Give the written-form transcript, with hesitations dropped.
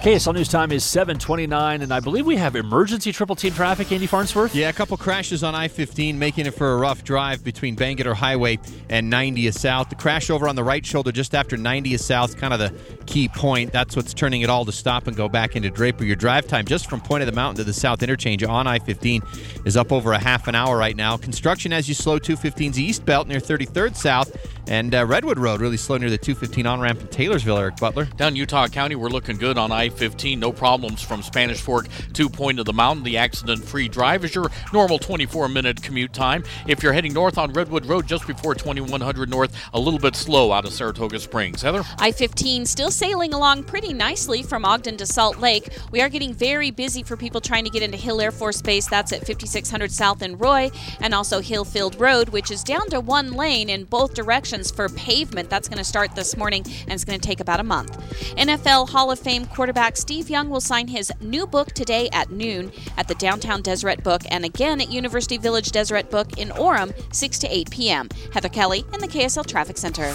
KSL News Time is 7:29, and I believe we have emergency triple team traffic, Andy Farnsworth. Yeah, a couple crashes on I-15, making it for a rough drive between Bangerter Highway and 90th South. The crash over on the right shoulder just after 90th South, kind of the key point. That's what's turning it all to stop and go back into Draper. Your drive time just from Point of the Mountain to the South Interchange on I-15 is up over a half an hour right now. Construction as you slow 215's East Belt near 33rd South, and Redwood Road really slow near the 215 on-ramp in Taylorsville, Eric Butler. Down Utah County, we're looking good on I-15. No problems from Spanish Fork to Point of the Mountain. The accident-free drive is your normal 24-minute commute time. If you're heading north on Redwood Road just before 2100 North, a little bit slow out of Saratoga Springs. Heather? I-15 still sailing along pretty nicely from Ogden to Salt Lake. We are getting very busy for people trying to get into Hill Air Force Base. That's at 5600 South in Roy, and also Hillfield Road, which is down to one lane in both directions for pavement. That's going to start this morning, and it's going to take about a month. NFL Hall of Fame quarterback Steve Young will sign his new book today at noon at the downtown Deseret Book, and again at University Village Deseret Book in Orem, 6 to 8 p.m. Heather Kelly in the KSL Traffic Center.